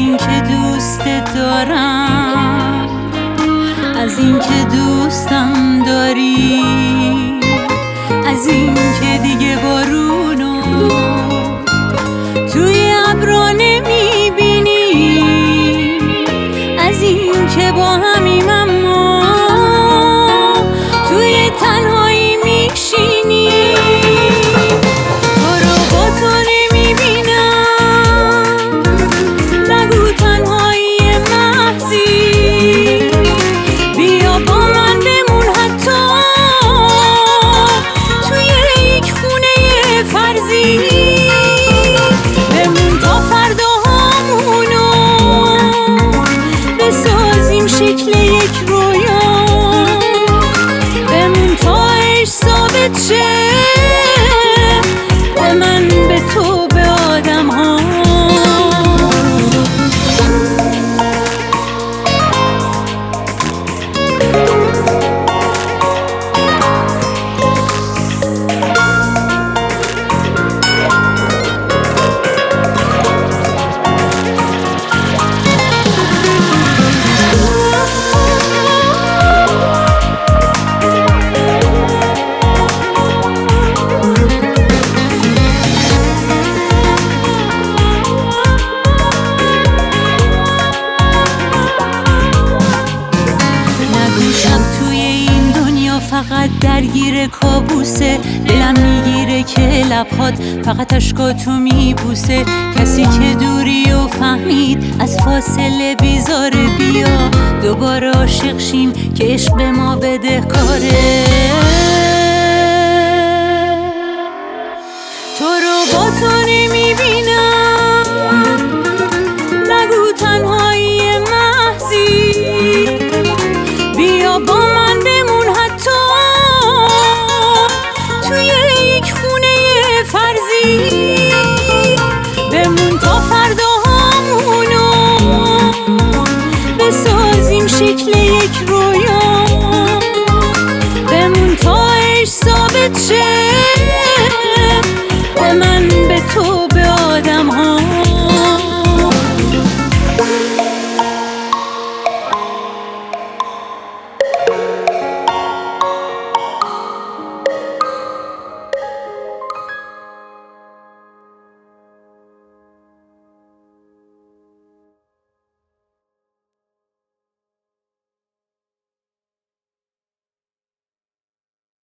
این که دوست دارم، از این که دوستم داری، از این که دیگه بارونو توی ابرا نمیبینی، از این که با همیم اما توی تنهایی میشینی. تو رو با تو نمیبینم، نگو تنهایی محضی، بیا با من بمون حتی توی یک خونه فرضی، بمون تا فردا همونو بسازیم شکل یک رویا، بمون تا عشق ثابت شه به من، به تو، به آدم ها. فقط درگیر کابوسه، دلم میگیره که لبهات فقط اشکاتو میبوسه. کسی که دوری و فهمید از فاصله بیزاره، بیا دوباره عاشق شیم که عشق به ما بدهکاره. تو رو با تو نمیبینم، نگو تنهایی محضی، بیا با من بمون حتی توی یک خونه فرضی، بمون تا فردا همونو بسازیم شکل یک رویا، بمون تا عشق ثابت شه